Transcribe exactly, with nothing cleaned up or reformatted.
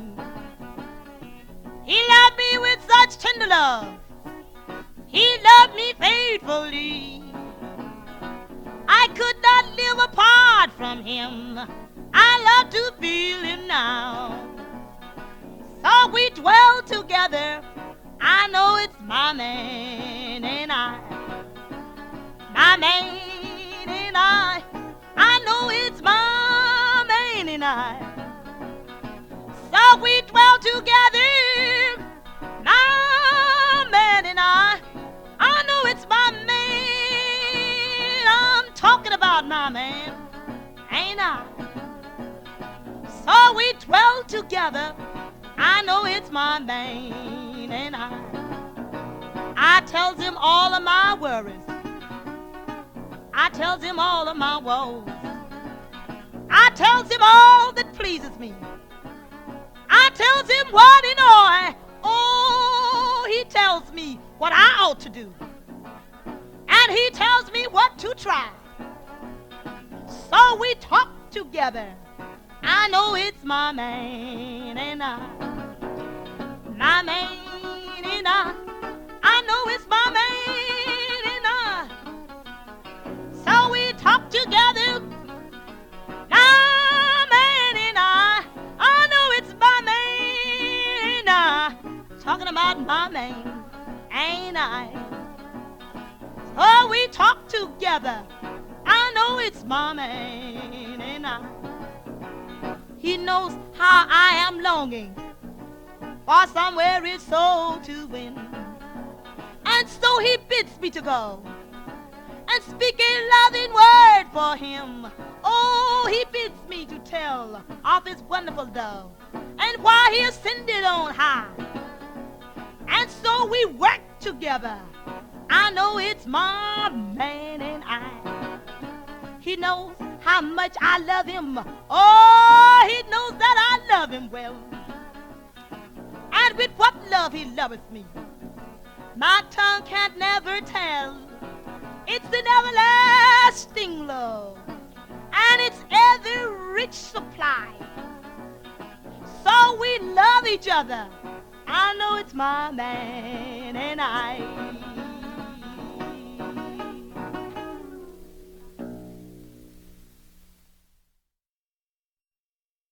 He loved me with such tender love. He loved me faithfully. I could not live apart from him. I love to feel him now. So we dwell together. I know it's my man and I. My man and I. I know it's my man and I. So we dwell together. My man and I. I know it's my man. I'm talking about my man, ain't I? So we dwell together. I know it's my man and I. I tells him all of my worries. I tells him all of my woes. I tells him all that pleases me. I tells him what and I. Oh, he tells me what I ought to do. And he tells me what to try. So we talk together. I know it's my man and I. My man and I. I know it's my man and I. So we talk together. My man and I. I know it's my man and I. Talking about my man, ain't I? So we talk together. I know it's my man and I. He knows how I am longing for somewhere his soul to win. And so he bids me to go and speak a loving word for him. Oh, he bids me to tell of his wonderful love and why he ascended on high. And so we work together. I know it's my man and I. He knows how much I love him. Oh, he knows that I love him well. And with what love he loveth me, my tongue can't never tell. It's an everlasting love, and it's ever rich supply. So we love each other. I know it's my man and I.